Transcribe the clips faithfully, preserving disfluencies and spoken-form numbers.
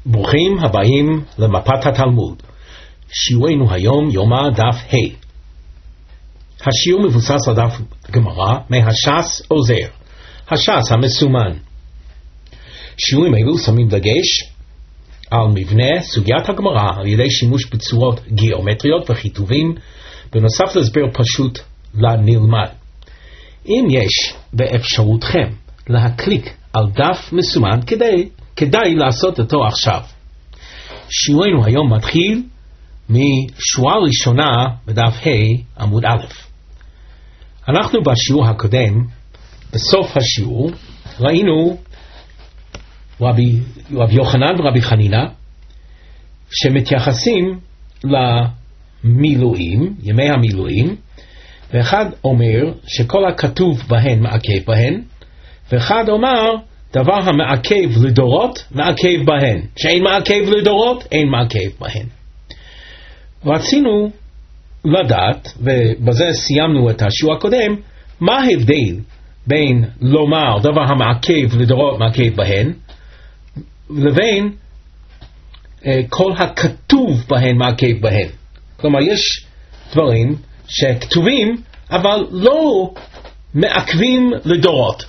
ברוכים הבאים למפת התלמוד. שיעורנו היום יומא דף ה'. השיעור מבוסס על דף גמרא מהש"ס עוזר, הש"ס המסומן. שיעורים אלו שמים דגש על מבנה סוגיית הגמרא על ידי שימוש בצורות גיאומטריות וכיתובים, בנוסף להסבר פשוט לנלמד. אם יש באפשרותכם להקליק על דף מסומן, כדי, כדאי לעשות אותו עכשיו. שיעורנו היום מתחיל משורה ראשונה בדף ה' עמוד א'. אנחנו בשיעור הקודם, בסוף השיעור, ראינו רבי, רבי יוחנן ורבי חנינה שמתייחסים למילואים, ימי המילואים, ואחד אומר שכל הכתוב בהן מעכב בהן, ואחד אומר דבר המעכב לדורות מעכב בהן, שאין מעכב לדורות אין מעכב בהן. רצינו לדעת, ובזה סיימנו את השיעור הקודם, מה ההבדל בין לומר דבר המעכב לדורות מעכב בהן לבין אה, כל הכתוב בהן מעכב בהן. כלומר יש דברים שכתובים אבל לא מעכבים לדורות.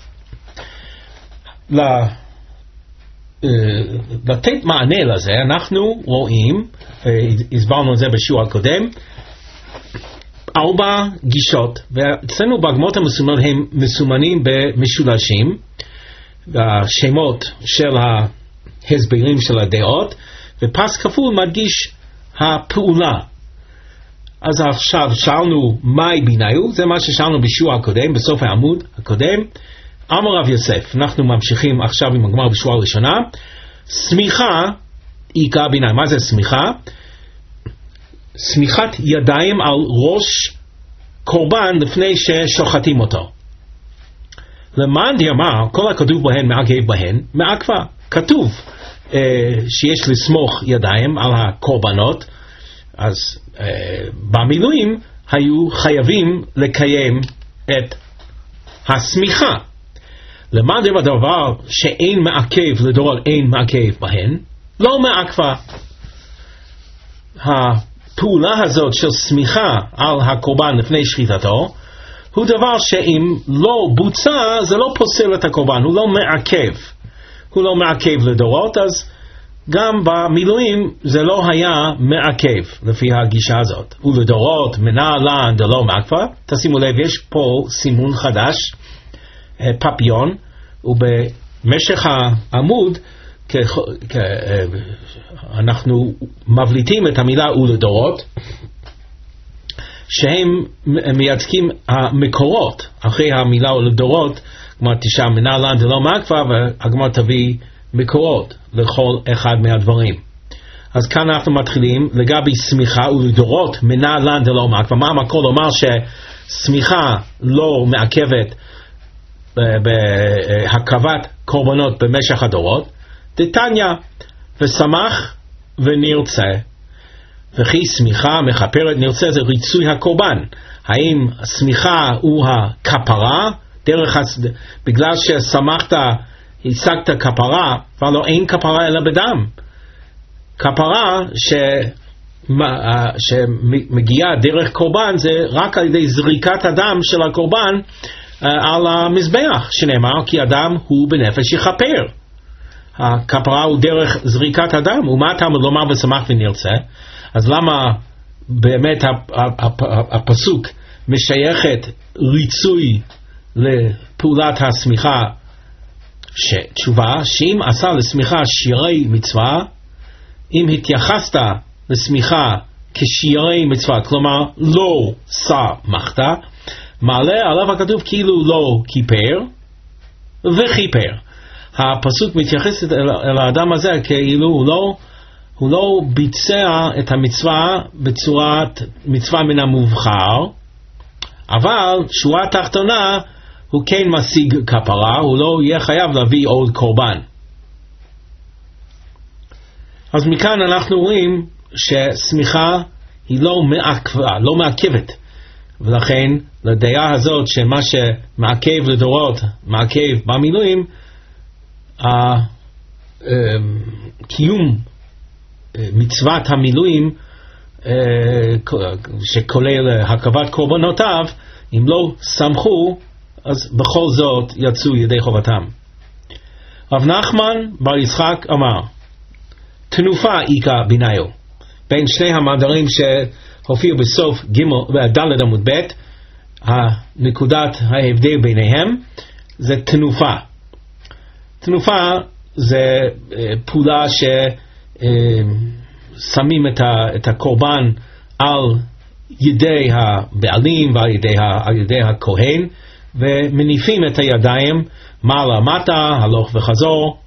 לתת מענה לזה אנחנו רואים, הסברנו את זה בשיעור הקודם, ארבע גישות, ואצלנו בהגמרות המסומנות הם מסומנים במשולשים, השמות של ההסברים של הדעות, ופס כפול מדגיש הפעולה. אז עכשיו שאלנו מהי ביניו, זה מה ששאלנו בשיעור הקודם, בסוף העמוד הקודם. אמר רב יוסף, אנחנו ממשיכים עכשיו עם הגמרא בשורה הראשונה. סמיכה עיקר ביניו. מה זה סמיכה? סמיכת ידיים על ראש קורבן לפני ששוחטים אותו. למען דאמר כל הכתוב בהן מעכב בהן מעכבה. כתוב אה, שיש לסמוך ידיים על הקורבנות, אז אה, במילואים היו חייבים לקיים את הסמיכה. למען דבר שאין מעכב לדורות אין מעכב בהן, לא מעכבה. הפעולה הזאת של סמיכה על הקורבן לפני שחיטתו הוא דבר שאם לא בוצע זה לא פוסל את הקורבן, הוא לא מעכב. הוא לא מעכב לדורות, אז גם במילואים זה לא היה מעכב לפי הגישה הזאת. ולדורות מנהלן דלא מעכבה. תשימו לב, יש פה סימון חדש, פפיון, ובמשך העמוד כ- כ- אנחנו מבליטים את המילה ולדורות, שהם מייצגים המקורות אחרי המילה ולדורות. כלומר תשעה מנהלן דלא מעכבה, והגמרא תביא מקורות לכל אחד מהדברים. אז כאן אנחנו מתחילים לגבי סמיכה ולדורות מנהלן דלא מעכבה. מה המקור לומר שסמיכה לא מעכבת בהקרבת קורבנות במשך הדורות? דתניא, ושמח ונרצה, וכי סמיכה מכפרת. נרצה זה ריצוי הקורבן. האם הסמיכה הוא הכפרה? דרך הס... בגלל ששמחת השגת כפרה, אבל לא אין כפרה אלא בדם. כפרה ש... שמגיעה דרך קורבן זה רק על ידי זריקת הדם של הקורבן על המזבח, שנאמר כי אדם הוא בנפש יכפר. הכפרה הוא דרך זריקת הדם. ומה אתה לומר ושמח ונרצה? אז למה באמת הפסוק משייכת ריצוי לפעולת הסמיכה? תשובה, שאם עשה לסמיכה שירי מצווה, אם התייחסת לסמיכה כשירי מצווה, כלומר לא שמחת, מעלה עליו הכתוב כאילו לא כיפר וכיפר. הפסוק מתייחס אל, אל האדם הזה כאילו הוא לא, הוא לא ביצע את המצווה בצורת מצווה מן המובחר, אבל שורה תחתונה הוא כן משיג כפרה, הוא לא יהיה חייב להביא עוד קורבן. אז מכאן אנחנו רואים שסמיכה היא לא מעכבה, לא מעכבת, ולכן לדעה הזאת שמה שמעכב לדורות מעכב במילואים, קיום מצוות המילואים שכולל הקרבת קורבנותיו, אם לא סמכו, אז בכל זאת יצאו ידי חובתם. רב נחמן בר יצחק אמר, תנופה איכא ביניו. בין שני המאמרים שהופיעו בסוף ד' עמוד ב', הנקודת ההבדל ביניהם זה תנופה. תנופה זה פעולה ששמים את הקורבן על ידי הבעלים ועל ידי, על ידי הכהן, ומניפים את הידיים מעלה מטה, הלוך וחזור.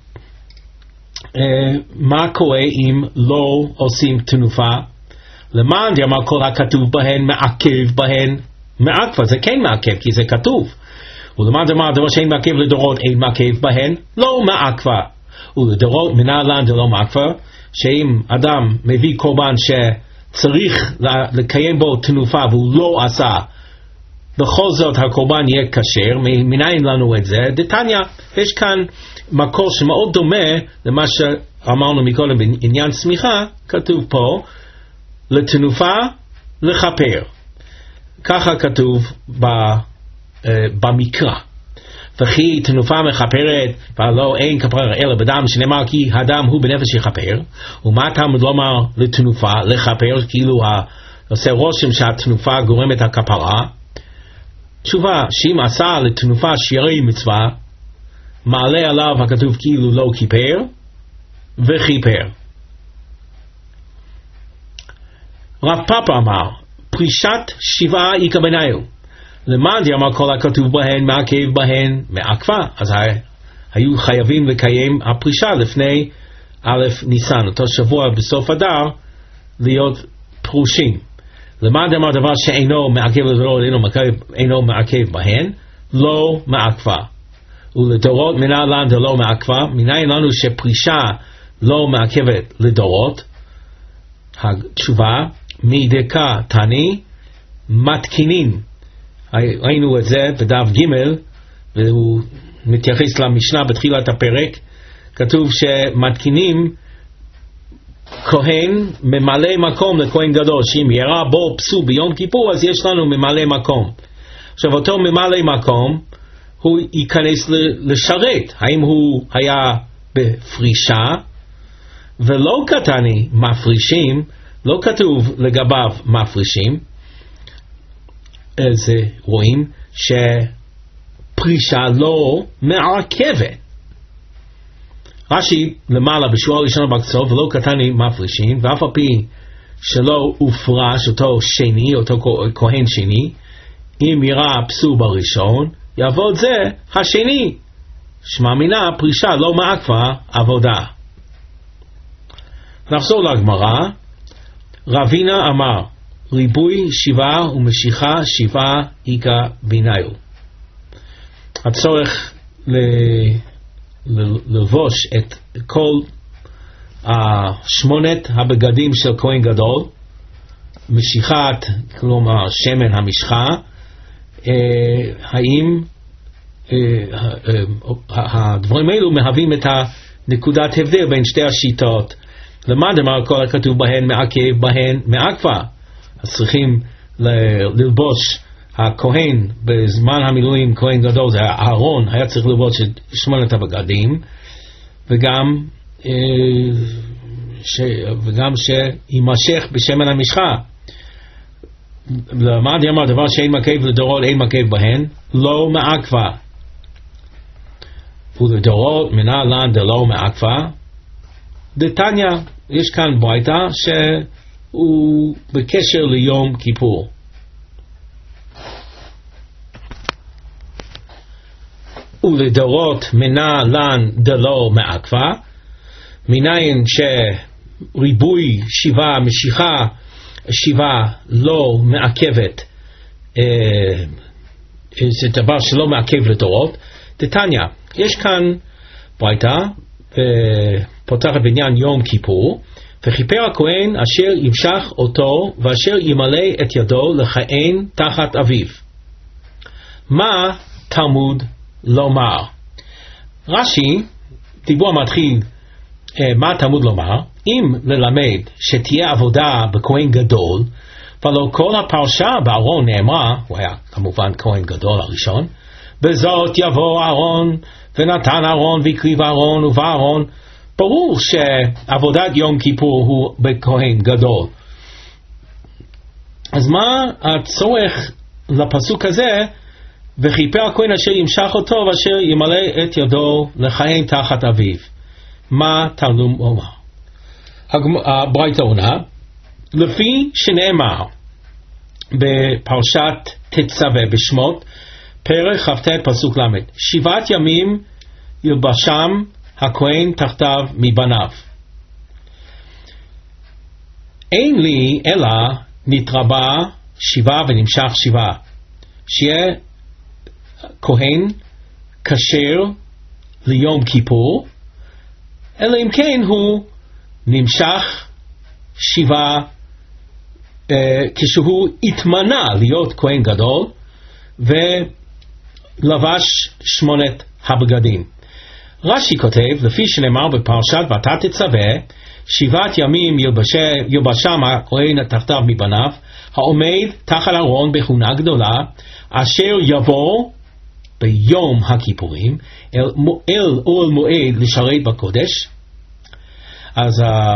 מה קורה אם לא עושים תנופה? למען דאמר כל הכתוב בהן מעכב בהן מעכבה. זה כן מעכב כי זה כתוב. ולמען דאמר דבר שאין מעכב לדורות אין מעכב בהן לא מעכבה. ולדורות מנהלן דלא מעכבה, שאם אדם מביא קורבן שצריך לקיים בו תנופה והוא לא עשה, בכל זאת הקורבן יהיה כשר. מנין לנו את זה? דתניא, יש כאן מקור שמאוד דומה למה שאמרנו מקודם בעניין סמיכה, כתוב פה לתנופה לכפר. ככה כתוב ב, uh, במקרא. וכי תנופה מכפרת ולא אין כפרה אלא בדם, שנאמר כי הדם הוא בנפש יכפר. ומה תלמוד לומר לתנופה לכפר, כאילו עושה רושם שהתנופה גורמת הכפרה? תשובה, שאם עשה לתנופה שירי מצווה, מעלה עליו הכתוב כאילו לא כיפר וכיפר. רב פאפא אמר, פרישת שבעה איכא ביניו. למען דאמר כל הכתוב בהן מעכב בהן מעכבה, אז היו חייבים לקיים הפרישה לפני א' ניסן, אותו שבוע בסוף אדר, להיות פרושים. למען דאמר דבר שאינו מעכב לדורות אינו מעכב, אינו מעכב בהן, לא מעכבה. ולדורות מנהלן דלא מעכבה. מניין לנו שפרישה לא מעכבת לדורות? התשובה, מדקה תני מתקינים. ראינו את זה בדף ג', והוא מתייחס למשנה בתחילת הפרק. כתוב שמתקינים כהן ממלא מקום לכהן גדול, שאם ירה בו פסול ביום כיפור אז יש לנו ממלא מקום. עכשיו אותו ממלא מקום הוא ייכנס לשרת. האם הוא היה בפרישה? ולא קטני מפרישים, לא כתוב לגביו מפרישים. אז רואים שפרישה לא מעכבת. רש"י למעלה בשורה הראשונה בקצות, ולא קטני מפרישים, ואף על פי שלא הופרש אותו שני, אותו כהן שני, אם יראה פסול בראשון, יעבוד זה השני. שמע מינה פרישה לא מעכבה עבודה. נחזור לגמרא. רבינה אמר, ריבוי שבעה ומשיכה שבעה איכא ביניו. הצורך ל... ללבוש את כל השמונת הבגדים של כהן גדול, משיכת, כלומר שמן המשחה, אה, האם אה, אה, הדברים האלו מהווים את הנקודת הבדל בין שתי השיטות? למד אמר כל הכתוב בהן מעכב בהן מעכבה. אז צריכים ללבוש הכהן בזמן המילואים, כהן גדול זה אהרון, היה צריך ללבוש את שמונת הבגדים, וגם אה, ש, וגם שימשך בשמן המשחה. למד אמר דבר שאין מעכב לדורות אין מעכב בהן לא מעכבה, ולדורות מנהלן דלא מעכבה. דתניא, יש כאן ברייתא שהוא בקשר ליום כיפור. ולדורות מנהלן דלא מעכבה, מניין שריבוי שבעה משיכה שבעה לא מעכבת, אה, זה דבר שלא מעכב לדורות. דתניא, יש כאן ברייתא פותחת בעניין יום כיפור, וכיפר הכהן אשר ימשך אותו ואשר ימלא את ידו לכהן תחת אביו. מה תלמוד לומר? רש"י, דיבור מתחיל מה תלמוד לומר? אם ללמד שתהיה עבודה בכהן גדול, ולא כל הפרשה בארון נאמרה, הוא היה כמובן כהן גדול הראשון, בזאת יבוא אהרון ונתן אהרון והקריב אהרון ובא אהרון, ברור שעבודת יום כיפור הוא בכהן גדול. אז מה הצורך לפסוק הזה, וכיפר הכהן אשר ימשך אותו ואשר ימלא את ידו לכהן תחת אביו? מה תלמוד לומר? הברייתא עונה, לפי שנאמר בפרשת תצווה בשמות, פרק כ"ט פסוק ל', שבעת ימים ילבשם הכהן תחתיו מבניו. אין לי אלא נתרבה שבעה ונמשך שבעה, שיהיה כהן כשר ליום כיפור, אלא אם כן הוא נמשך שבעה אה, כשהוא התמנה להיות כהן גדול ולבש שמונת הבגדים. רש"י כותב, לפי שנאמר בפרשת ואתה תצווה, שבעת ימים ילבשם הכהן תחתיו מבניו, העומד תחת אהרון בכהונה גדולה, אשר יבוא ביום הכיפורים אל, אל אוהל מועד לשרת בקודש. אז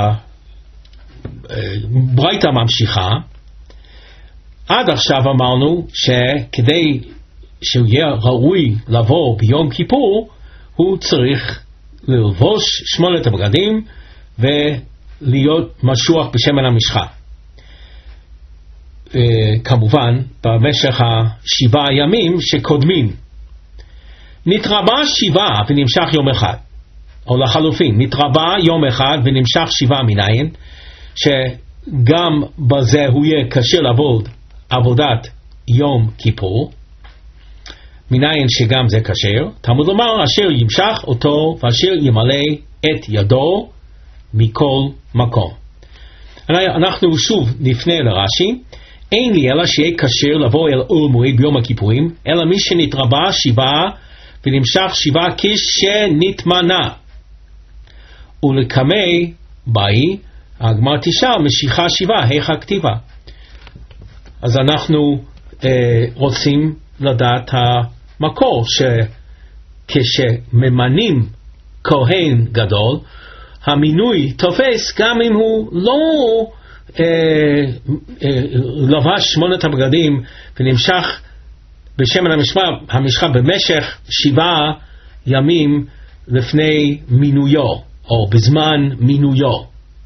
הברייתא ממשיכה. עד עכשיו אמרנו שכדי שהוא יהיה ראוי לבוא ביום כיפור, הוא צריך ללבוש שמונת הבגדים ולהיות משוח בשמן המשחה. כמובן במשך השבעה ימים שקודמים. נתרבה שבעה ונמשך יום אחד, או לחלופין נתרבה יום אחד ונמשך שבעה מניין, שגם בזה הוא יהיה קשה לעבוד עבודת יום כיפור, מניין שגם זה קשר. תלמוד לומר אשר ימשך אותו ואשר ימלא את ידו מכל מקום. אנחנו שוב נפנה לרש"י, אין לי אלא שיהיה קשר לבוא אל אוהל מועד ביום הכיפורים, אלא מי שנתרבה שבעה ונמשך שבעה כשנתמנה. ולקמי באי הגמרא תשאל משיכה שבעה היכא כתיבה. אז אנחנו אה, רוצים לדעת המקור שכשממנים כהן גדול, המינוי תופס גם אם הוא לא אה, אה, לבש שמונת הבגדים ונמשך בשמן המשחה, המשחה במשך שבעה ימים לפני מינויו או בזמן מינויו.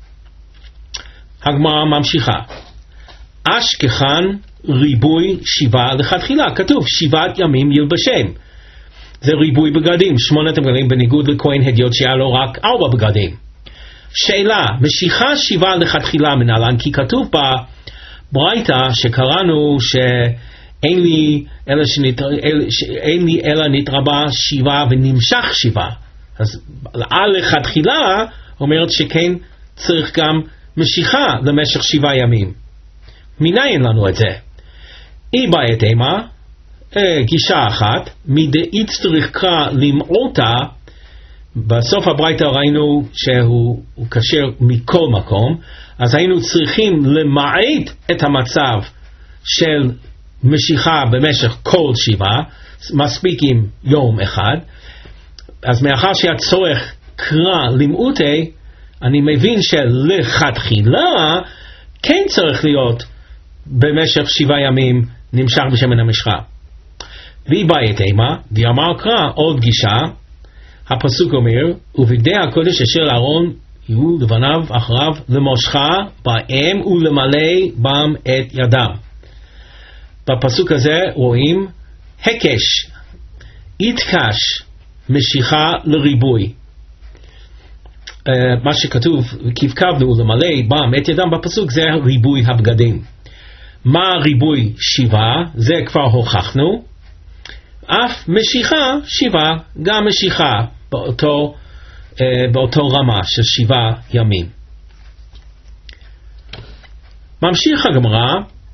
הגמרא ממשיכה, אשכחן ריבוי שבעה לכתחילה, כתוב שבעת ימים ילבשם, זה ריבוי בגדים, שמונת הבגדים, בניגוד לכהן הדיוט שהיה לו רק ארבע בגדים. שאלה, משיכה שבעה לכתחילה מנהלן, כי כתוב בברייתא שקראנו שאין לי אלא, שנתר... אין לי אלא נתרבה שבעה ונמשך שבעה, אז על לכתחילה אומרת שכן צריך גם משיכה למשך שבעה ימים. מניין לנו את זה? אי בעת אימה, גישה אחת, מדאית צריך קרא למעותה, בסוף הברייתא ראינו שהוא קשר מכל מקום, אז היינו צריכים למעט את המצב של משיכה במשך כל שבעה, מספיק עם יום אחד. אז מאחר שהצורך קרא למעותי, אני מבין שלכתחילה כן צריך להיות במשך שבעה ימים נמשך בשמן המשחה. והיא בעת אימה, ואמר קרא עוד גישה, הפסוק אומר, ובגדי הקודש אשר לאהרון יהיו לבניו אחריו למושכה בהם ולמלא בם את ידם. בפסוק הזה רואים הקש, יתקש, משיכה לריבוי. Uh, מה שכתוב, כבקבנו למלא בם את ידם בפסוק, זה ריבוי הבגדים. מה ריבוי שבעה? זה כבר הוכחנו. אף משיכה שבעה, גם משיכה באותו, uh, באותו רמה של שבעה ימים. ממשיך הגמרא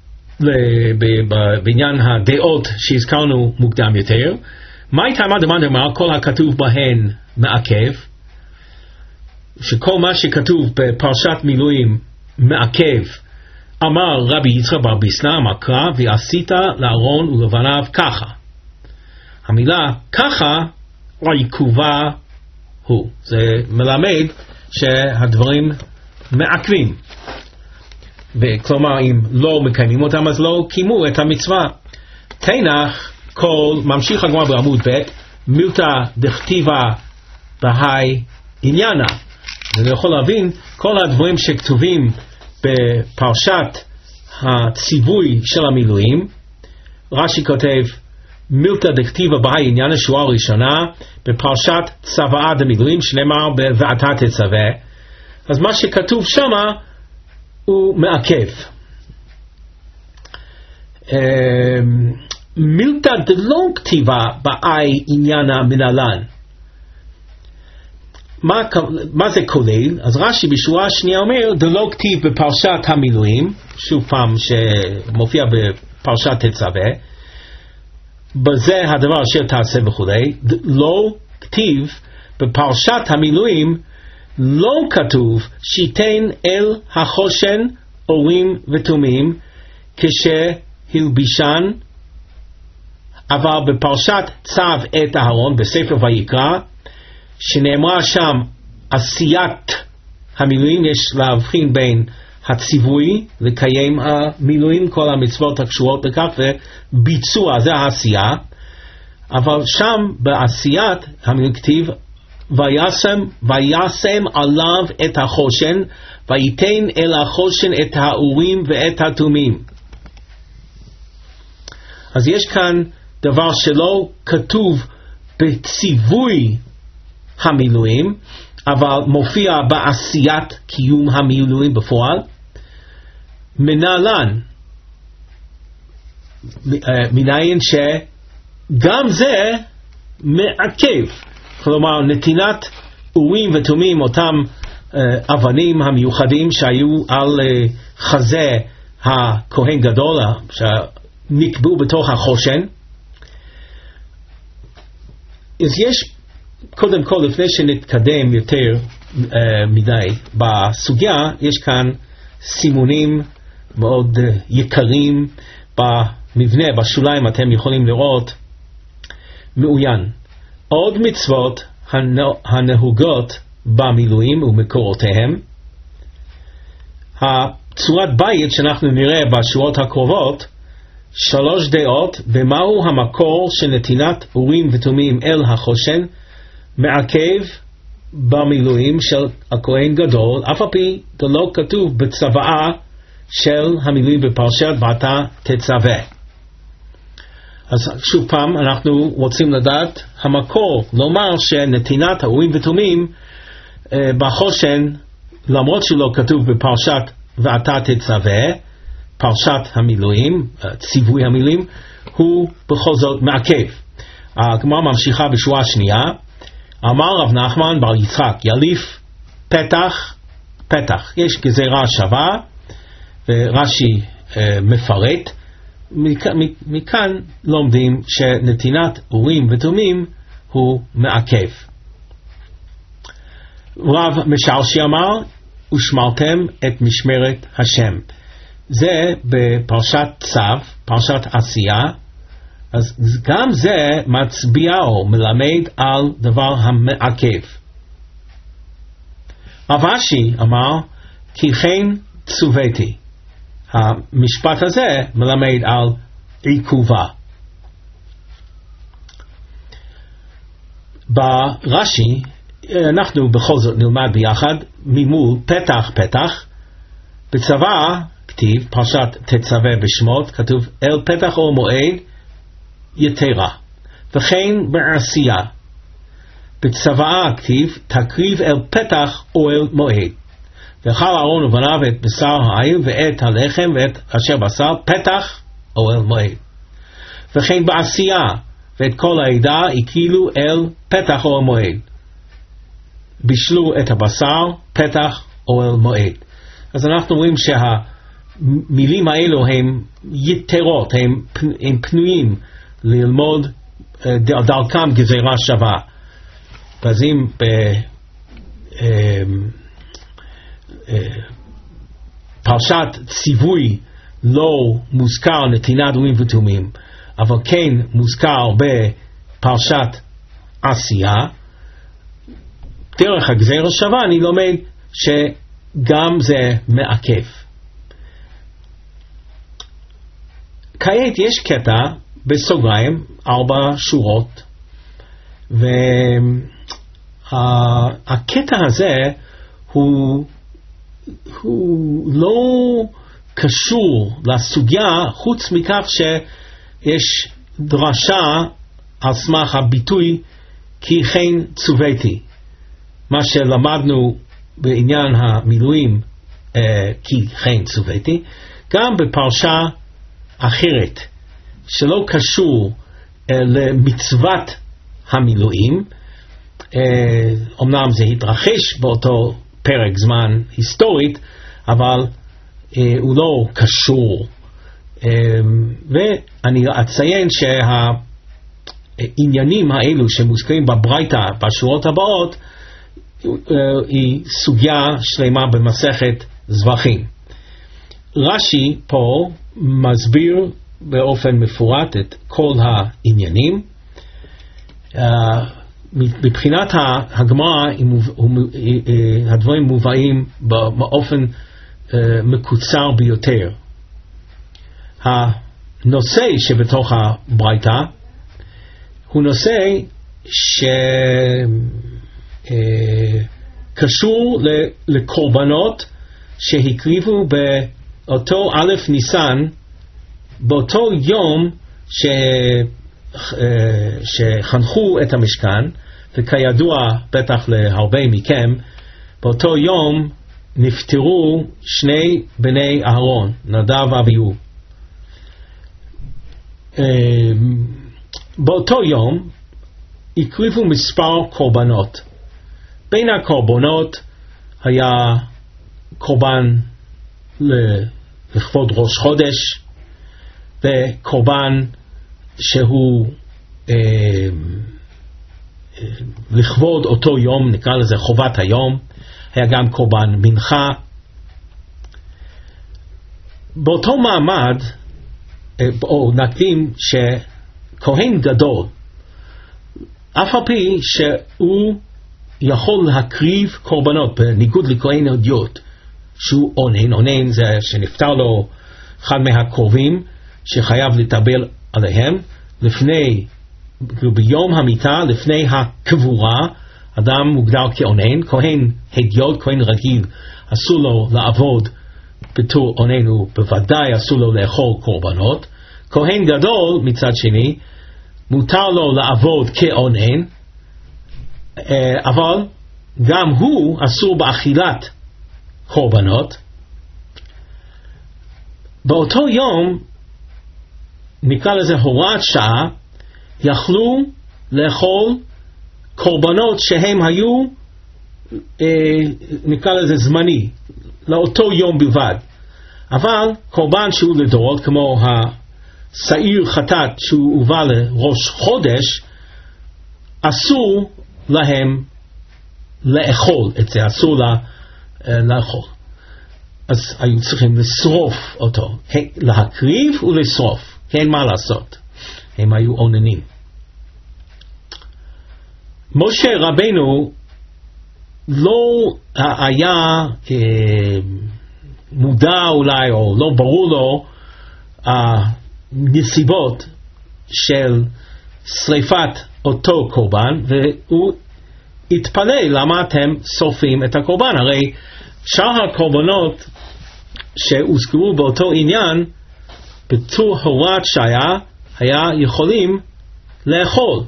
בעניין הדעות שהזכרנו מוקדם יותר. מה הייתה מה דמאן דמר כל הכתוב בהן מעכב? שכל מה שכתוב בפרשת מילואים מעכב. אמר רבי יצחק בר ביסנא, אמר קרא, ועשית לאהרון ולבניו ככה. המילה ככה עיכובה הוא. זה מלמד שהדברים מעכבים. כלומר, אם לא מקיימים אותם, אז לא קיימו את המצווה. תנח כל, ממשיך הגמרא בעמוד ב', מילתא דכתיבה בהאי עניינה. אני יכול להבין כל הדברים שכתובים בפרשת הציווי של המילואים. רש"י כותב מילתא דכתיבה בהאי עניינה, שורה ראשונה בפרשת צוואה דמילואים, שנאמר ואתה תצווה. אז מה שכתוב שמה הוא מעכב. מילתא דלא כתיבה בהאי עניינה מנהלן, מה, מה זה כולל? אז רש"י בשורה השנייה אומר דלא כתיב בפרשת המילואים, שוב פעם שמופיע בפרשת תצווה, בזה הדבר אשר תעשה וכולי. לא כתיב בפרשת המילואים, לא כתוב שיתן אל החושן אורים ותומים כשהלבישן, אבל בפרשת צו את אהרון בספר ויקרא, שנאמרה שם עשיית המילואים, יש להבחין בין הציווי לקיים המילואים, כל המצוות הקשורות לכך, וביצוע זה העשייה. אבל שם בעשיית המילואים כתיב וישם, וישם עליו את החושן ויתן אל החושן את האורים ואת התומים. אז יש כאן דבר שלא כתוב בציווי המילואים, אבל מופיע בעשיית קיום המילואים בפועל. מנהלן, מניין שגם זה מעכב, כלומר נתינת אורים ותומים, אותם אבנים המיוחדים שהיו על חזה הכהן גדול שנקבעו בתוך החושן. אז יש קודם כל, לפני שנתקדם יותר uh, מדי בסוגיה, יש כאן סימונים מאוד uh, יקרים במבנה, בשוליים אתם יכולים לראות מעוין. עוד מצוות הנהוגות במילואים ומקורותיהם. הצורת בית שאנחנו נראה בשורות הקרובות, שלוש דעות במהו המקור של נתינת אורים ותומים אל החושן, מעכב במילואים של הכהן גדול, אף על פי זה לא כתוב בצוואה של המילואים בפרשת ואתה תצווה. אז שוב פעם אנחנו רוצים לדעת המקור, לומר שנתינת האורים ותומים אה, בחושן, למרות שהוא לא כתוב בפרשת ואתה תצווה, פרשת המילואים, ציווי המילואים, הוא בכל זאת מעכב. הגמרא ממשיכה בשורה שנייה, אמר רב נחמן בר יצחק, יליף פתח פתח. יש גזירה שווה, ורש"י אה, מפרט. מכ, מכאן לומדים שנתינת אורים ותומים הוא מעכב. רב משרשי אמר, ושמרתם את משמרת השם. זה בפרשת צו, פרשת עשייה. אז גם זה מצביע או מלמד על דבר המעכב. רב אשי אמר, כי כן צוויתי. המשפט הזה מלמד על עיכובה. ברש"י, אנחנו בכל זאת נלמד ביחד, ממול פתח פתח, בצוואה כתיב, פרשת תצווה בשמות, כתוב אל פתח או מועד יתרה, וכן בעשייה בצוואה כתיב תקריב אל פתח אוהל מועד, ואכל אהרון ובניו את בשר העיל ואת הלחם ואת אשר בשר פתח אוהל מועד, וכן בעשייה ואת כל העדה הקהילו אל פתח אוהל מועד, בישלו את הבשר פתח אוהל מועד. אז אנחנו רואים שהמילים האלו הם יתרות, הם, הם פנויים ללמוד דרכם גזירה שווה. אז אם פרשת ציווי לא מוזכר נתינת אורים ותומים, אבל כן מוזכר בפרשת עשייה, דרך הגזירה שווה אני לומד שגם זה מעכב. כעת יש קטע בסוגריים, ארבע שורות, והקטע הזה הוא, הוא לא קשור לסוגיה, חוץ מכך שיש דרשה על סמך הביטוי כי כן צוויתי, מה שלמדנו בעניין המילואים אה, כי כן צוויתי, גם בפרשה אחרת שלא קשור אה, למצוות המילואים, אה, אמנם זה התרחש באותו פרק זמן היסטורית, אבל אה, הוא לא קשור. אה, ואני אציין שהעניינים האלו שמוזכרים בברייתא בשורות הבאות, אה, היא סוגיה שלמה במסכת זבחים. רש"י פה מסביר באופן מפורט את כל העניינים. Uh, מבחינת הגמרא הדברים מובאים באופן uh, מקוצר ביותר. הנושא שבתוך הברייתא הוא נושא שקשור uh, לקורבנות שהקריבו באותו א' ניסן, באותו יום ש... שחנכו את המשכן, וכידוע בטח להרבה מכם, באותו יום נפטרו שני בני אהרון, נדב ואביהו. באותו יום הקריבו מספר קורבנות. בין הקורבנות היה קורבן לכבוד ראש חודש, וקורבן שהוא אה, אה, לכבוד אותו יום, נקרא לזה חובת היום. היה גם קורבן מנחה. באותו מעמד, אה, או נקדים שכהן גדול, אף על פי שהוא יכול להקריב קורבנות בניגוד לכהן הדיוט, שהוא אונן, אונן זה שנפטר לו אחד מהקרובים שחייב לטבל עליהם, לפני, ביום המיטה, לפני הקבורה, אדם מוגדר כאונן. כהן הדיוט, כהן רגיל, אסור לו לעבוד בתור אונן, ובוודאי אסור לו לאכול קורבנות. כהן גדול מצד שני, מותר לו לעבוד כאונן, אבל גם הוא אסור באכילת קורבנות. באותו יום, נקרא לזה הוראת שעה, יכלו לאכול קורבנות שהם היו, אה, נקרא לזה זמני, לאותו יום בלבד. אבל קורבן שהוא לדורות, כמו השעיר חטאת שהוא הובא לראש חודש, אסור להם לאכול את זה, אסור לה, אה, לאכול. אז היו צריכים לשרוף אותו, להקריב ולשרוף. אין מה לעשות, הם היו עוננים. משה רבנו לא היה אה, מודע אולי, או לא ברור לו הנסיבות של שריפת אותו קורבן, והוא התפלא למה אתם שורפים את הקורבן. הרי שאר הקורבנות שהוזכרו באותו עניין בתור הוראת שעה היה יכולים לאכול.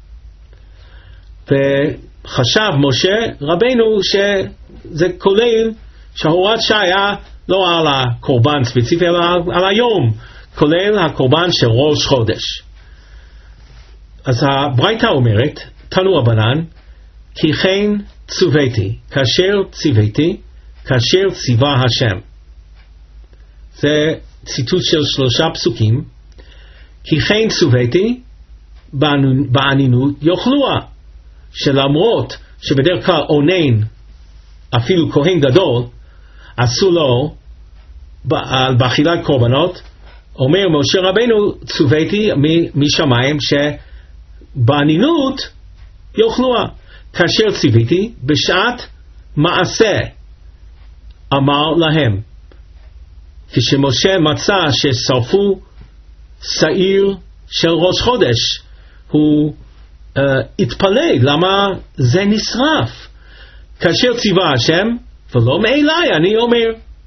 וחשב משה רבנו שזה כולל שההוראת שעה לא על הקורבן ספציפי אלא על היום, כולל הקורבן של ראש חודש. אז הברייתא אומרת, תנו רבנן, כי כן צוויתי, כאשר ציוויתי, כאשר ציווה השם. זה ציטוט של שלושה פסוקים. כי כן צוויתי, בענינות יאכלוה, שלמרות שבדרך כלל אונן אפילו כהן גדול, עשו לו באכילת קורבנות, אומר משה רבנו, צוויתי משמיים שבאנינות יאכלוה. כאשר ציוויתי בשעת מעשה אמר להם, כשמשה מצא ששרפו שעיר של ראש חודש, הוא uh, התפלא למה זה נשרף. כאשר ציווה השם, ולא מאליי אני אומר.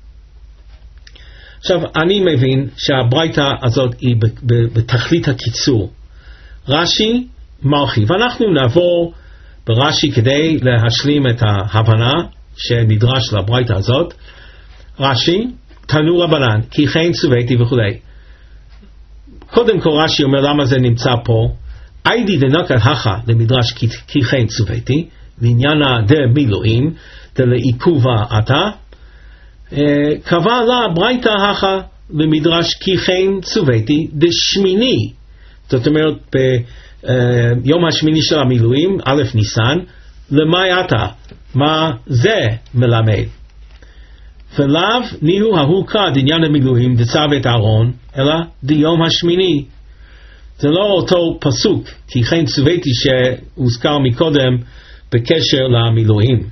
עכשיו אני מבין שהברייתא הזאת היא בתכלית הקיצור. רש"י מרחיב, אנחנו נעבור ברש"י כדי להשלים את ההבנה שנדרש לברייתא הזאת. רש"י, תנו רבנן, כי כן צוויתי וכו'. קודם כל רש"י אומר למה זה נמצא פה. איידי דנקת הכה למדרש כי כן צוויתי, לעניינה דמילואים, דלעיכובה עתה, קבע לה ברייתא הכה למדרש כי כן צוויתי דשמיני. זאת אומרת ביום השמיני של המילואים, א' ניסן, למאי עתה, מה זה מלמד? ולאו ניהו ההוקה דעניין המילואים דצו את אהרון, אלא דיום השמיני. זה לא אותו פסוק, כי כן צוויתי שהוזכר מקודם בקשר למילואים.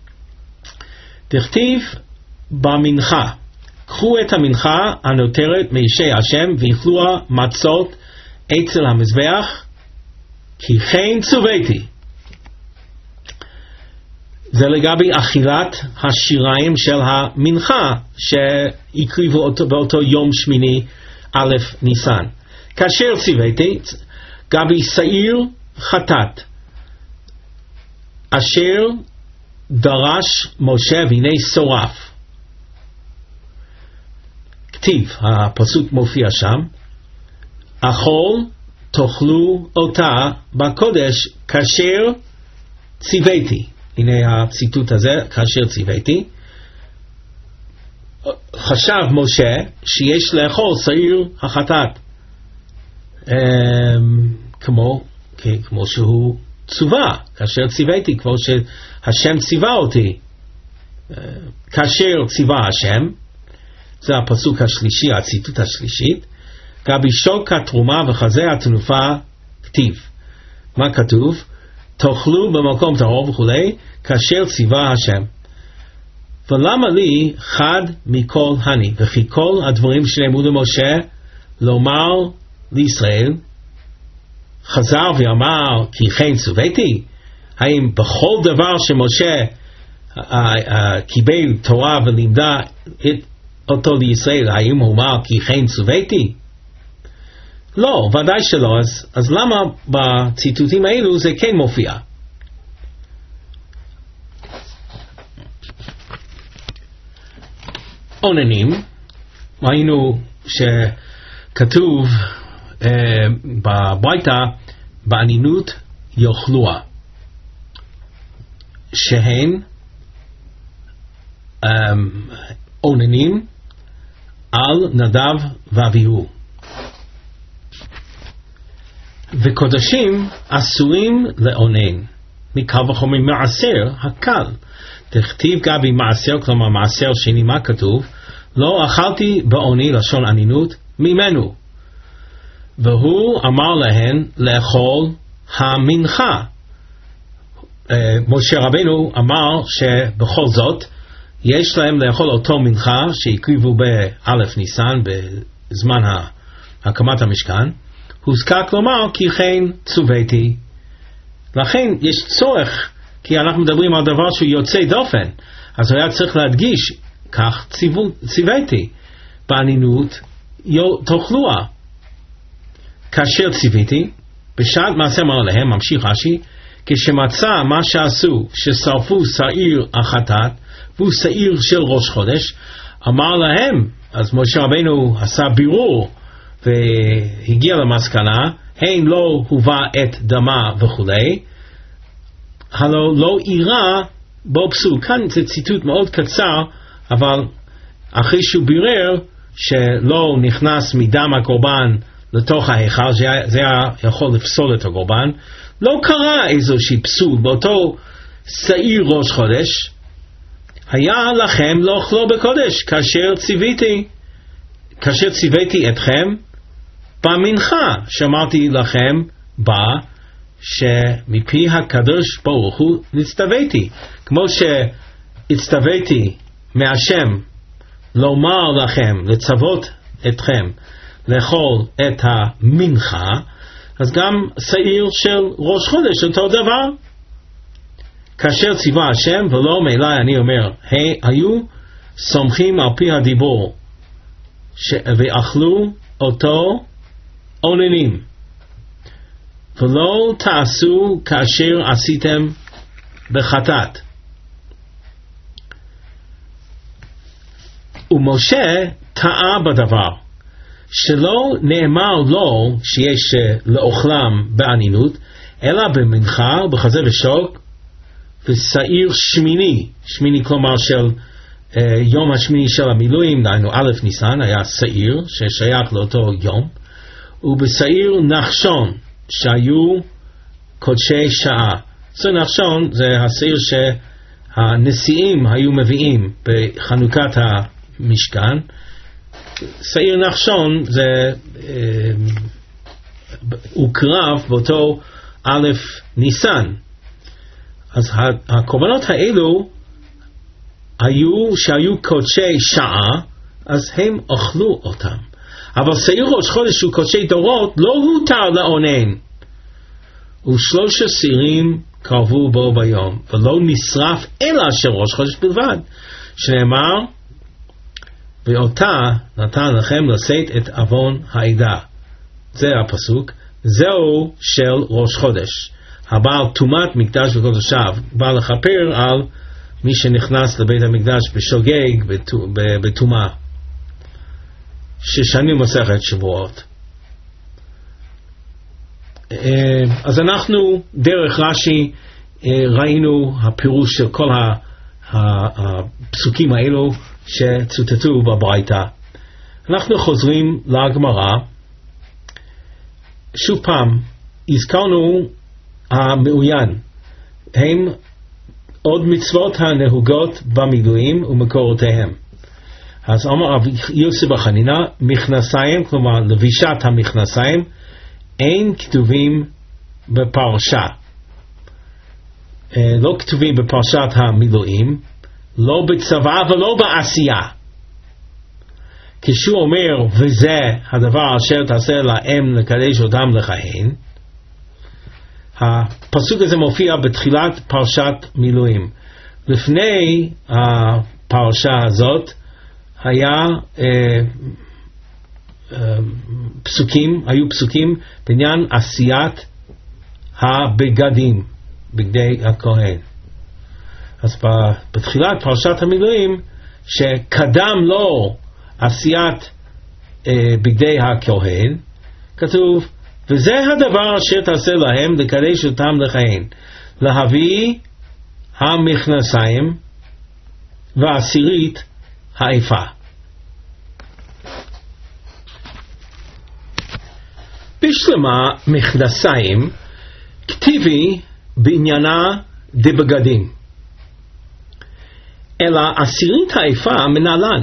תכתיב במנחה, קחו את המנחה הנותרת מאישי השם ואכלוה מצות אצל המזבח, כי כן צוויתי. זה לגבי אכילת השיריים של המנחה שהקריבו אותו באותו יום שמיני א' ניסן. כאשר ציוויתי, גבי שעיר חטאת אשר דרש משה והנה שורף. כתיב, הפסוק מופיע שם, אכול תאכלו אותה בקודש כאשר ציוויתי. הנה הציטוט הזה, כאשר ציוויתי. חשב משה שיש לאכול שעיר החטאת, כמו, כמו שהוא צווה, כאשר ציוויתי, כמו שהשם ציווה אותי. כאשר ציווה השם, זה הפסוק השלישי, הציטוט השלישית, גבי שוק התרומה וחזה התנופה כתיב. מה כתוב? תאכלו במקום טהור וכולי, כאשר ציווה השם. ולמה לי חד מכל הני, וכי כל הדברים שנאמרו למשה לומר לישראל, חזר ואמר כי כן צוויתי? האם בכל דבר שמשה קיבל תורה ולימדה אותו לישראל, האם הוא אמר כי כן צוויתי? לא, ודאי שלא. אז, אז למה בציטוטים האלו זה כן מופיע? עוננים, ראינו שכתוב אה, בברייתא באנינות יאכלוה, שהן אה, עוננים על נדב ואביהו. וקודשים אסורים לעונן, מקל וחומר מעשר הקל. תכתיב גבי מעשר, כלומר מעשר שני, מה כתוב? לא אכלתי בעוני, לשון ענינות, ממנו. והוא אמר להן לאכול המנחה. משה רבנו אמר שבכל זאת יש להם לאכול אותו מנחה שהקריבו באלף ניסן בזמן הקמת המשכן. הוזכר כלומר כי כן צוויתי. לכן יש צורך, כי אנחנו מדברים על דבר שהוא יוצא דופן, אז הוא היה צריך להדגיש כך ציוויתי באנינות תאכלוה. כאשר ציוויתי בשעת מעשה אמר להם, ממשיך רש"י, כשמצא מה שעשו ששרפו שעיר החטאת והוא שעיר של ראש חודש, אמר להם, אז משה רבנו עשה בירור והגיע למסקנה, הן לא הובא את דמה וכולי, הלא לא אירה בו פסול. כאן זה ציטוט מאוד קצר, אבל אחרי שהוא בירר שלא נכנס מדם הקורבן לתוך ההיכל, זה היה יכול לפסול את הקורבן, לא קרה איזושהי פסול באותו שעיר ראש חודש, היה לכם לאכלו בקודש, כאשר ציוויתי, כאשר ציוויתי אתכם במנחה, שאמרתי לכם בה, שמפי הקדוש ברוך הוא נצטוויתי. כמו שהצטוויתי מהשם לומר לכם, לצוות אתכם לאכול את המנחה, אז גם שעיר של ראש חודש אותו דבר. כאשר ציווה השם, ולא מאלי אני אומר, hey, היו סומכים על פי הדיבור ש... ואכלו אותו עוננים, ולא תעשו כאשר עשיתם בחטאת. ומשה טעה בדבר, שלא נאמר לו שיש לאוכלם בענינות, אלא במנחה ובחזה ושוק ושעיר שמיני, שמיני כלומר של uh, יום השמיני של המילואים, דהיינו א' ניסן, היה שעיר ששייך לאותו יום, ובשעיר נחשון שהיו קודשי שעה. שעיר נחשון זה השעיר שהנשיאים היו מביאים בחנוכת המשכן. שעיר נחשון זה אה, הוקרב באותו א' ניסן. אז הקורבנות האלו היו, שהיו קודשי שעה, אז הם אכלו אותם. אבל שעיר ראש חודש שהוא קודשי דורות לא הותר לעונן, ושלושה שעירים קרבו בו ביום, ולא נשרף אלא של ראש חודש בלבד, שנאמר ואותה נתן לכם לשאת את עוון העדה. זה הפסוק, זהו של ראש חודש, הבעל תומת מקדש וקודשיו, בא לכפר על מי שנכנס לבית המקדש בשוגג בתומה, ששנים מסכת שבועות. אז אנחנו דרך רש"י ראינו הפירוש של כל הפסוקים האלו שצוטטו בברייתא. אנחנו חוזרים לגמרא. שוב פעם הזכרנו המעוין, הם עוד מצוות הנהוגות במילואים ומקורותיהם. אז אמר רב יוסי בר חנינא, מכנסיים, כלומר לבישת המכנסיים, אין כתובים בפרשה. לא כתובים בפרשת המילואים, לא בצבא ולא בעשייה. כשהוא אומר, וזה הדבר אשר תעשה להם לקדש אותם לכהן, הפסוק הזה מופיע בתחילת פרשת מילואים. לפני הפרשה הזאת היה אה, אה, פסוקים, היו פסוקים בעניין עשיית הבגדים, בגדי הכהן. אז בתחילת פרשת המילואים שקדם לו עשיית אה, בגדי הכהן, כתוב וזה הדבר אשר תעשה להם לקדש אותם לכהן, להביא המכנסיים ועשירית האיפה. בשלמה מכנסיים כתיבי בעניינה דבגדים, אלא עשירית האיפה מנהלן,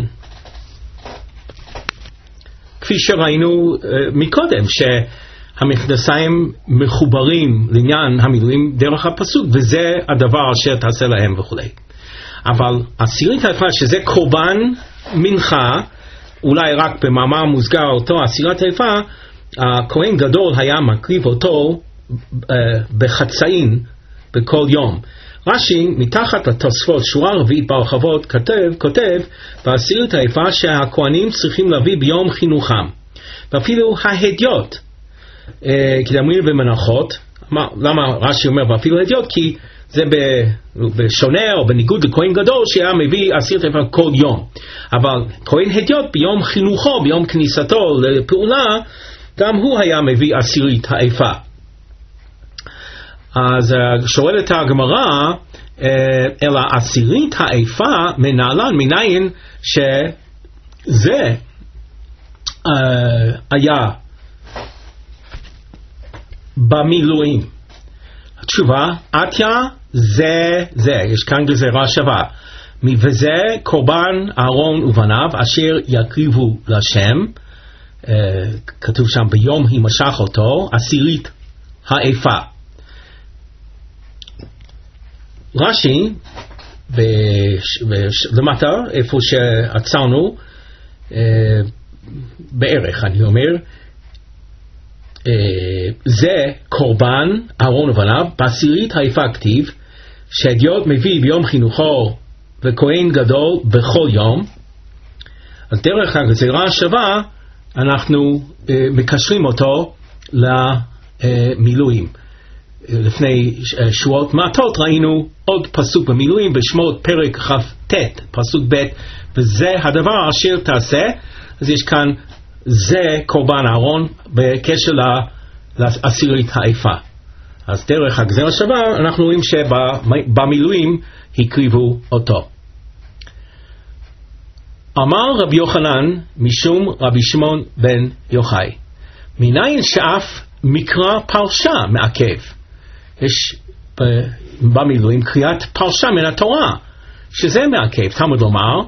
כפי שראינו uh, מקודם, שהמכנסיים מחוברים לעניין המילואים דרך הפסוק, וזה הדבר אשר תעשה להם וכו'. אבל עשירית האיפה, שזה קורבן מנחה, אולי רק במאמר מוסגר אותו עשירית האיפה, הכהן גדול היה מקריב אותו uh, בחצאין בכל יום. רש"י מתחת לתוספות שורה רביעית ברחבות כותב, כותב בעשירית האיפה שהכהנים צריכים להביא ביום חינוכם, ואפילו ההדיוט, אה, כי דמרים במנחות. למה רש"י אומר ואפילו ההדיוט? כי זה בשונה או בניגוד לכהן גדול שהיה מביא עשירית האיפה כל יום, אבל כהן הדיוט ביום חינוכו, ביום כניסתו לפעולה, גם הוא היה מביא עשירית האיפה. אז שואלת הגמרא, אלא עשירית האיפה מנהלן, מניין שזה היה במילואים. התשובה, עתיה זה זה, יש כאן גזירה שווה. וזה קורבן אהרון ובניו אשר יקריבו לשם, uh, כתוב שם ביום הימשך אותו, עשירית האיפה. רש"י למטה איפה שעצרנו uh, בערך אני אומר uh, זה קורבן אהרון ובניו בעשירית האיפה כתיב שהדיוט מביא ביום חינוכו וכהן גדול בכל יום. אז דרך הגזירה השווה אנחנו uh, מקשרים אותו למילואים. לפני uh, שבועות מעטות ראינו עוד פסוק במילואים בשמות פרק כ"ט פסוק ב', וזה הדבר אשר תעשה. אז יש כאן זה קורבן אהרון בקשר לעשירית האיפה. אז דרך הגזירה השווה אנחנו רואים שבמילואים הקריבו אותו. אמר רבי יוחנן משום רבי שמעון בן יוחאי, מניין שאף מקרא פרשה מעכב. יש במילואים קריאת פרשה מן התורה שזה מעכב. תלמוד לומר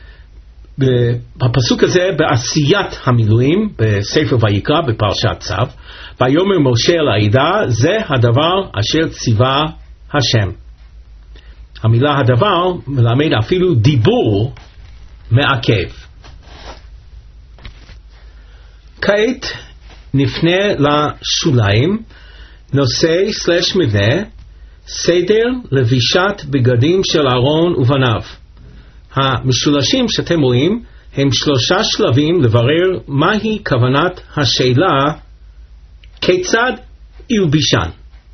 בפסוק הזה בעשיית המילואים בספר ויקרא בפרשת צו, ויאמר משה אל העדה זה הדבר אשר ציווה השם. המילה הדבר מלמד אפילו דיבור מעכב. כעת נפנה לשוליים, נושא סלש מבנה, סדר לבישת בגדים של אהרון ובניו. המשולשים שאתם רואים הם שלושה שלבים לברר מהי כוונת השאלה כיצד ילבישן.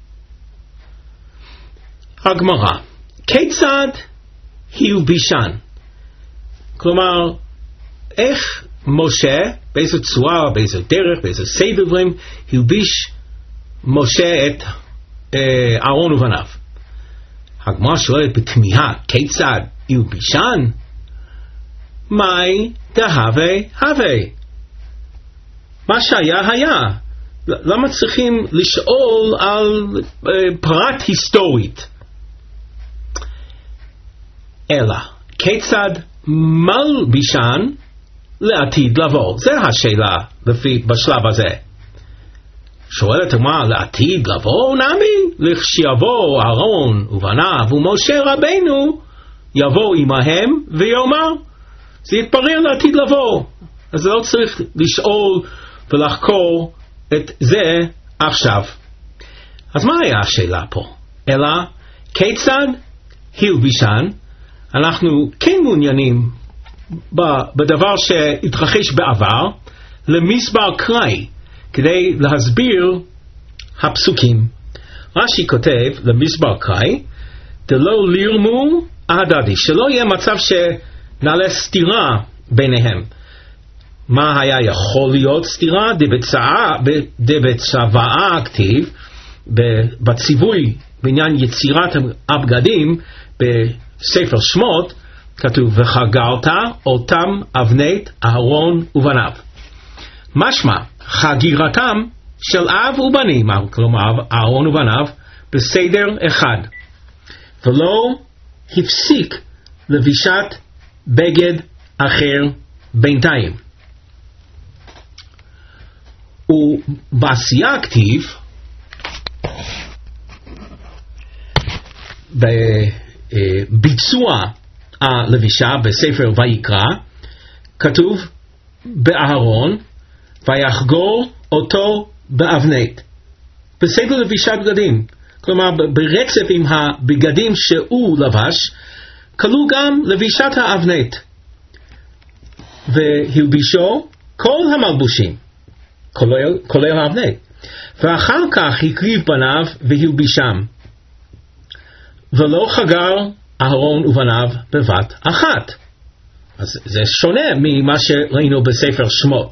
הגמרא, כיצד ילבישן? כלומר, איך משה, באיזו צורה, באיזו דרך, באיזו סדר דברים, ילביש משה את אהרון ובניו. הגמרא שואלת בתמיהה, כיצד ילבישן? מאי דהווה הווה. מה שהיה היה. למה צריכים לשאול על uh, פרט היסטורית? אלא, כיצד מלבישן לעתיד לבוא? זה השאלה לפי בשלב הזה. שואלת מה לעתיד לבוא? נמי, לכשיבוא אהרון ובניו ומשה רבנו יבוא עמהם ויאמר. זה יתברר לעתיד לבוא. אז לא צריך לשאול ולחקור את זה עכשיו. אז מה היה השאלה פה? אלא כיצד ילבישן? אנחנו כן מעוניינים בדבר שהתרחש בעבר למסבר קראי כדי להסביר הפסוקים. רש"י כותב למסבר קראי דלא לירמו ההדדי, שלא יהיה מצב שנעלה סתירה ביניהם. מה היה יכול להיות סתירה? דבצוואה כתיב בציווי בעניין יצירת הבגדים בספר שמות כתוב וחגרת אותם אבנית אהרון ובניו. משמע חגירתם של אב ובנים, כלומר אהרון ובניו, בסדר אחד, ולא הפסיק לבישת בגד אחר בינתיים. ובעשייה כתיב בביצוע הלבישה בספר ויקרא כתוב באהרון ויחגור אותו באבנית, בסדר לבישת בגדים. כלומר ברצף עם הבגדים שהוא לבש כלול גם לבישת האבנית, והלבישו כל המלבושים כולל, כולל האבנית, ואחר כך הקריב בניו והלבישם, ולא חגר אהרון ובניו בבת אחת. אז זה שונה ממה שראינו בספר שמות.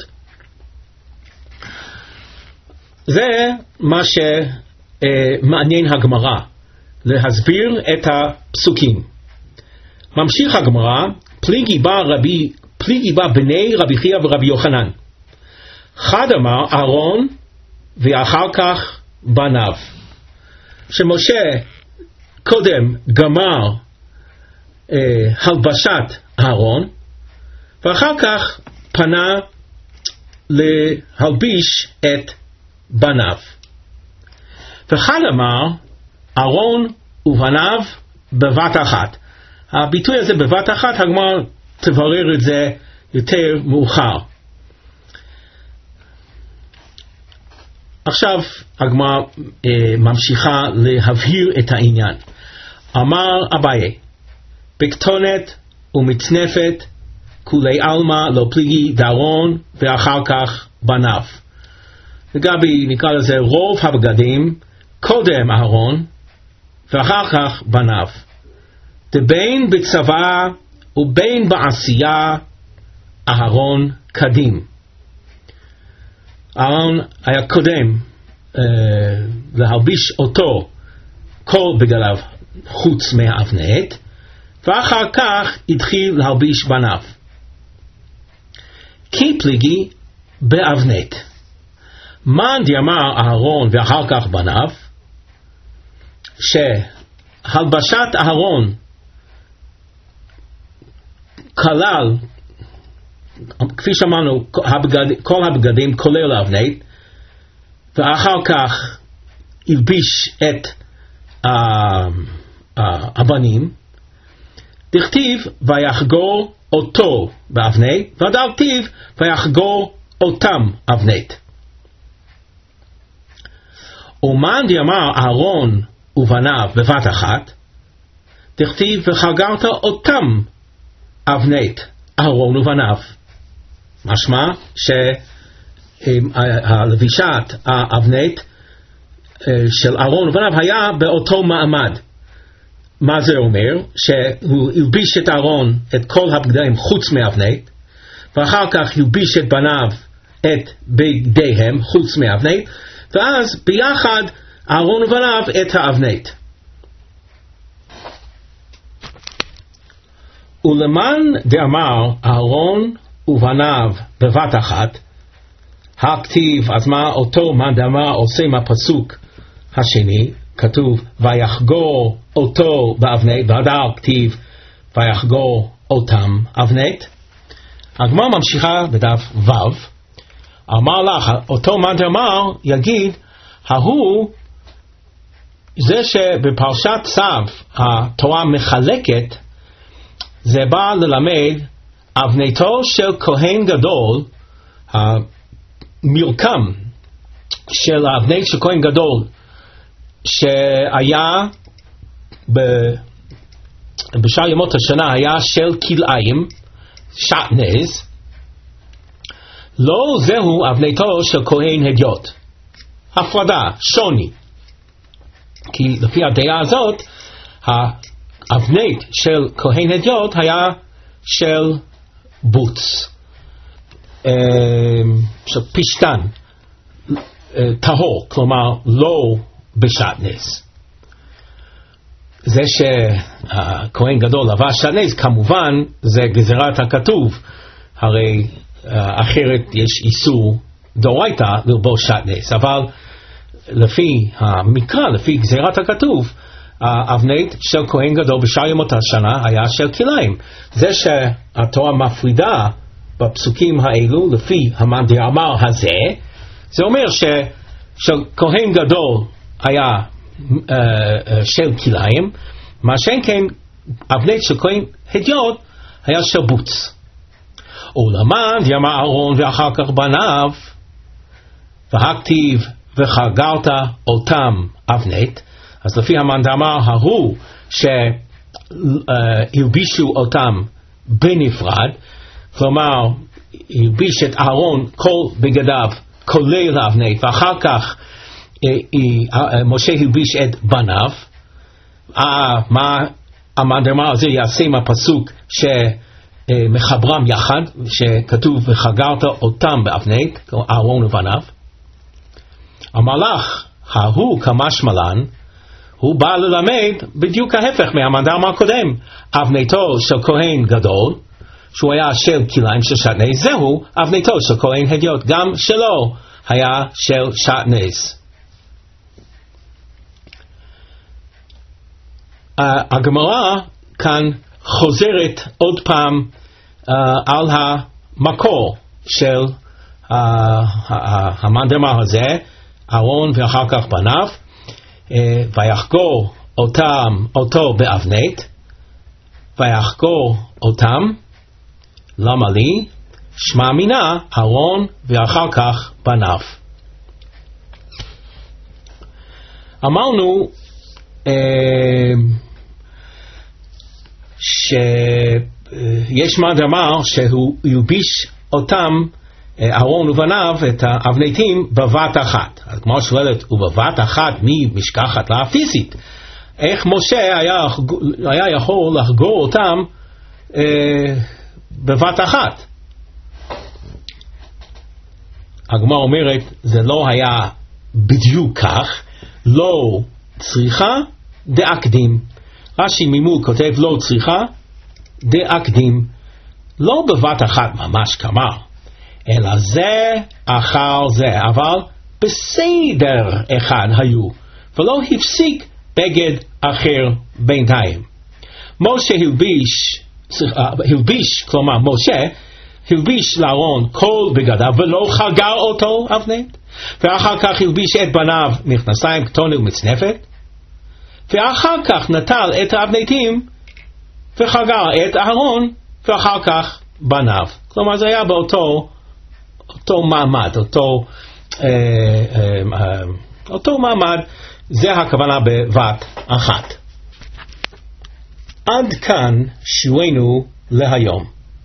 זה מה שמעניין הגמרא, להסביר את הפסוקים. ממשיך הגמרא, פליגי בא רבי פליגי בא בני רבי חייא ורבי יוחנן. חד אמר אהרון ואחר כך בניו. שמשה קודם גמר אה, הלבשת אהרון, ואחר כך פנה להלביש את בניו. ואחד אמר, אהרון ובניו בבת אחת. הביטוי הזה בבת אחת, הגמרא תברר את זה יותר מאוחר. עכשיו הגמרא אה, ממשיכה להבהיר את העניין. אמר אביי, בקטונת ומצנפת כולי אלמה לא פליגי דארון ואחר כך בניו. לגבי נקרא לזה רוב הבגדים, קודם אהרון ואחר כך בניו. דבין בצבא ובין בעשייה אהרון קדים. אהרון היה קודם אה, להלביש אותו כל בגדיו חוץ מהאבנט, ואחר כך התחיל להלביש בניו. כי פליגי באבנט. מה דאמר אהרון ואחר כך בניו? שהלבשת אהרון כלל, כפי שאמרנו, הבגד, כל הבגדים כולל האבנט, ואחר כך הלביש את uh, uh, הבנים. דכתיב ויחגור אותו באבנט, ודכתיב ויחגור אותם אבנט. ומאן דאמר אהרון ובניו בבת אחת, דכתיב וחגרת אותם אבנט, אהרון ובניו. משמע שהלבישת האבנט של אהרון ובניו היה באותו מעמד. מה זה אומר? שהוא הלביש את אהרון את כל הבגדים חוץ מאבנט, ואחר כך הלביש את בניו את בגדיהם חוץ מאבנט, ואז ביחד אהרון ובניו את האבנט. ולמען דאמר אהרון ובניו בבת אחת, הכתיב, אז מה אותו מאן דאמר עושה מהפסוק השני, כתוב ויחגור אותו באבנט, והדר כתיב ויחגור אותם אבנט. הגמרא ממשיכה בדף ו', אמר לך, אותו מאן דאמר יגיד, ההוא זה שבפרשת צו התורה מחלקת, זה בא ללמד אבנתו של כהן גדול, המרקם של האבנט של כהן גדול שהיה ב... בשאר ימות השנה היה של כלאיים, שעטנז, לא זהו אבנתו של כהן הדיוט. הפרדה, שוני. כי לפי הדעה הזאת, האבנט של כהן הדיוט היה של בוץ, של פשטן, טהור, כלומר לא בשעטנז. זה שהכהן גדול לבש שעטנז, כמובן זה גזירת הכתוב, הרי אחרת יש איסור דאורייתא ללבוש שעטנז, אבל לפי המקרא, לפי גזירת הכתוב, האבנט של כהן גדול בשאר ימות השנה היה של כלאיים. זה שהתורה מפרידה בפסוקים האלו לפי המאן דאמר הזה, זה אומר ששל כהן גדול היה uh, uh, של כלאיים, מה שאין כן אבנט של כהן הדיוט היה של בוץ. ולמען דאמר אהרון ואחר כך בניו, והכתיב וחגרת אותם אבנט, אז לפי המאן דאמר ההוא שהלבישו אותם בנפרד, כלומר הלביש את אהרון כל בגדיו כולל האבנט, ואחר כך משה הלביש את בניו. מה המאן דאמר הזה יעשה מהפסוק שמחברם יחד, שכתוב וחגרת אותם באבנט, אהרון ובניו. המלאך ההוא כמשמלן, הוא בא ללמד בדיוק ההפך מהמאן דאמר הקודם. אבנתו של כהן גדול, שהוא היה של כלאיים של שעטנז, זהו אבנתו של כהן הדיוט, גם שלו היה של שעטנז. הגמרא כאן חוזרת עוד פעם uh, על המקור של uh, המן דמר הזה, אהרון ואחר כך בניו, uh, ויחגור אותם, אותו באבנית, ויחגור אותם, למה לי? שמע מינה אהרון ואחר כך בניו. אמרנו uh, שיש מה דמר שהוא ילביש אותם, אהרון ובניו, את האבניתים בבת אחת. אז כמו שואלת, ובבת אחת ממשכחת לה פיזית, איך משה היה, היה יכול לחגור אותם אה, בבת אחת? הגמרא אומרת, זה לא היה בדיוק כך, לא צריכה דאקדים. רש"י מימול כותב לא צריכה דאקדים, לא בבת אחת ממש כמה, אלא זה אחר זה, אבל בסדר אחד היו, ולא הפסיק בגד אחר בינתיים. משה הלביש, הלביש, כלומר משה הלביש לאהרון כל בגדיו ולא חגר אותו אבנית, ואחר כך הלביש את בניו מכנסיים כתונת ומצנפת, ואחר כך נטל את האבניתים וחגר את אהרון ואחר כך בניו. כלומר זה היה באותו אותו מעמד, אותו אה, אה, אה, אותו מעמד. זה הכוונה בבת אחת. עד כאן שיעורנו להיום.